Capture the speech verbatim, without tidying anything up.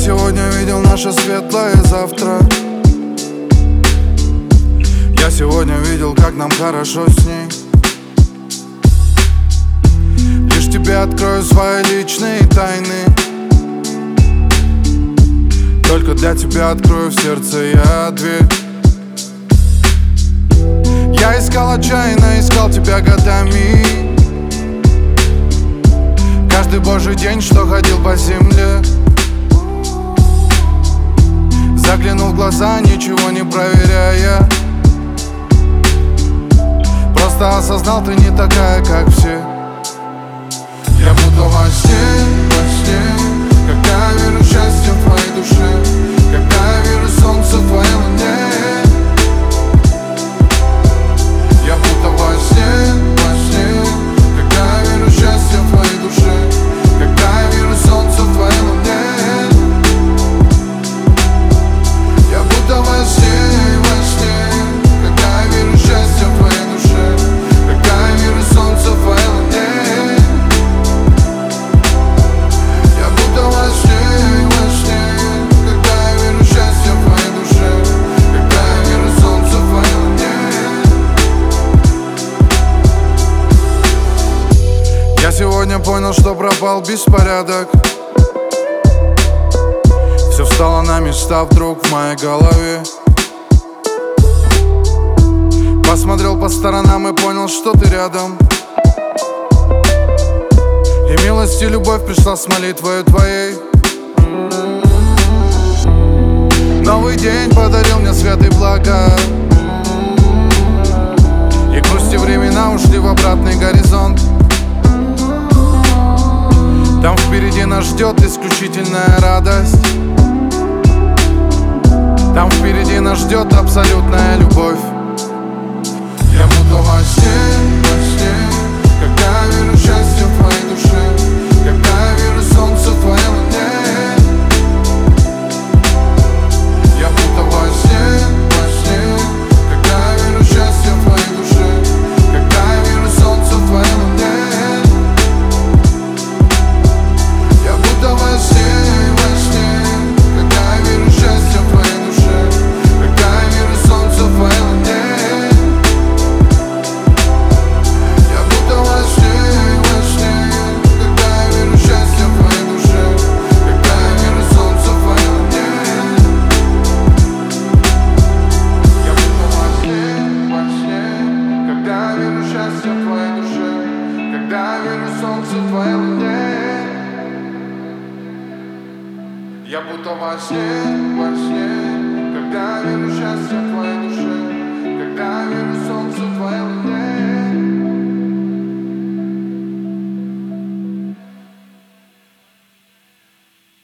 сегодня видел наше светлое завтра. Я сегодня видел, как нам хорошо с ней. Лишь тебе открою свои личные тайны. Только для тебя открою в сердце я дверь. Я искал отчаянно, искал тебя годами. Каждый божий день, что ходил по земле. Заглянул в глаза, ничего не проверяя. Просто осознал, ты не такая, как все. Я будто во сне, во сне, когда я вижу счастье в твоей душе, когда я вижу солнце в твоей луне. Я будто во сне, во сне, когда я вижу счастье в твоей душе, когда я вижу солнце в твоей луне. Я будто во сне, во сне, когда я вижу счастье в твоей душе, когда я вижу солнце в твоей луне. Я будто во сне, во сне, когда я вижу счастье в твоей душе, когда я вижу солнце в твоей луне. Я сегодня понял, что пропал беспорядок. Все встало на места вдруг в моей голове. Посмотрел по сторонам и понял, что ты рядом. И милость и любовь пришла с молитвой твоей. Новый день подарил мне свет и блага. И грусти времена ушли в обратный горизонт. Там впереди нас ждет исключительная радость. Там впереди нас ждет абсолютная любовь. Я будто во сне, во сне, когда я вижу счастье в твоей душе, когда я вижу солнце в твоей луне. Я будто во сне, во сне, когда я вижу счастье в твоей душе, когда я вижу солнце в твоей луне. Я будто во сне, во сне, когда я вижу счастье в твоей душе, когда я вижу солнце в твоей луне. Я будто во сне, во сне, когда я вижу счастье в твоей душе, когда я вижу солнце в твоей луне. Я будто во сне, во сне, когда я вижу счастье в твоей душе, когда я вижу солнце в твоей луне. Я будто во сне, во сне, когда я вижу счастье в твоей душе.